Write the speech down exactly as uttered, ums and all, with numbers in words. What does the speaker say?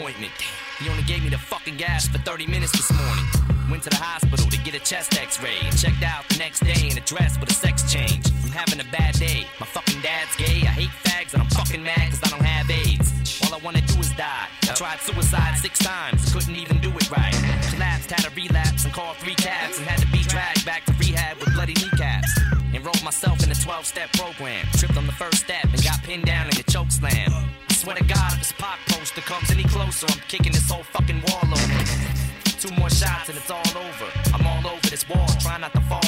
appointment. He only gave me the fucking gas for thirty minutes this morning. Went to the hospital to get a chest x-ray and checked out the next day in a dress with a sex change. I'm having a bad day. My fucking dad's gay. I hate fags and I'm fucking mad cause I don't have AIDS. All I wanna do is die. I tried suicide six times, couldn't even do it right. Collapsed, had a relapse and called three cabs and had to be dragged back to rehab with bloody kneecaps. Enrolled myself in a twelve-step program. Tripped on the first step and got pinned down in a choke slam. I swear to God, if this Pac poster comes any closer, I'm kicking this whole fucking wall over. Two more shots and it's all over. I'm all over this wall, trying not to fall